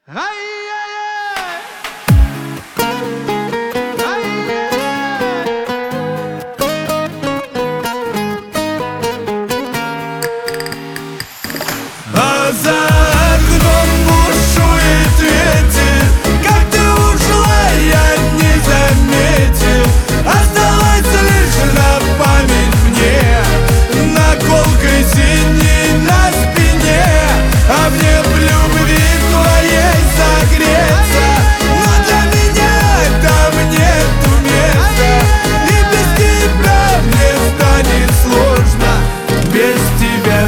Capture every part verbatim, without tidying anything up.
А за окном бушует ветер. Как ты ушла, я не заметил. Осталась лишь на память мне наколкой синей на спине. А мне в любви твоей согреться, но для меня там нету места. И без тебя мне станет сложно, без тебя.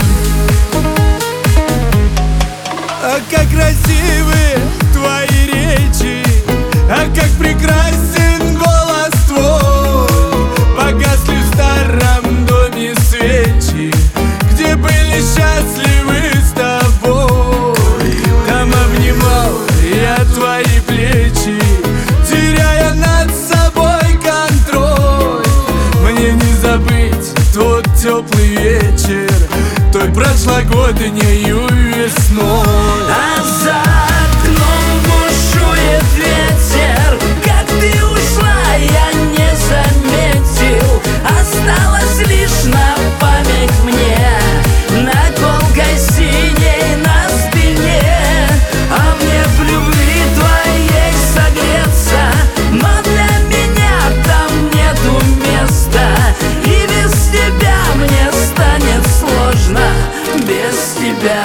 А как красивы твои речи, а как прекрасен голос твой. Погасли в старом доме свечи, где были счастливы с тобой. Там обнимал я твои плечи, теряя над собой контроль. Мне не забыть тот теплый вечер той прошлогоднею весной. А за окном бушует ветер. Как ты ушла, я не заметил. Осталась лишь на память мне наколкой синей на спине. А мне в любви твоей согреться, но для меня там нету места. И без тебя мне станет сложно, без тебя.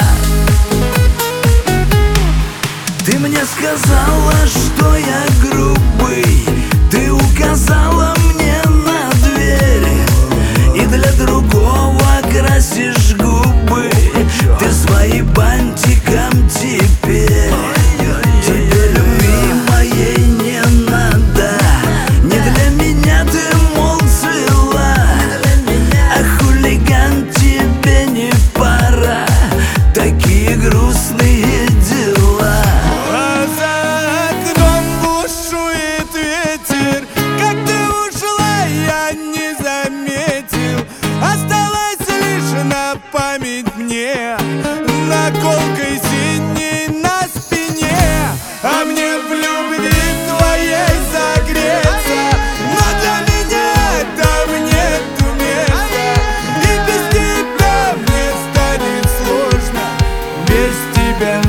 Ты мне сказала, что я грубый. Ты указала мне на дверь, и для другого красишь губы. Ты своим бантиком теперь. Тебе любви моей не надо, не для меня ты, мол, цела. А хулиган, тебе не пора, такие грустные дела. А за окном бушует ветер. Как ты ушла, я не заметил. Осталась лишь на память мне наколкой синей на спине. А мне в любви твоей согреться, но для меня там нету места. И без тебя мне станет сложно, без тебя.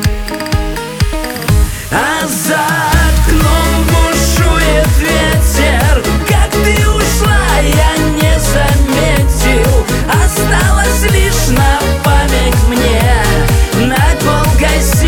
А за окном бушует ветер. Как ты ушла, я не заметил. Осталась лишь на память мне наколкой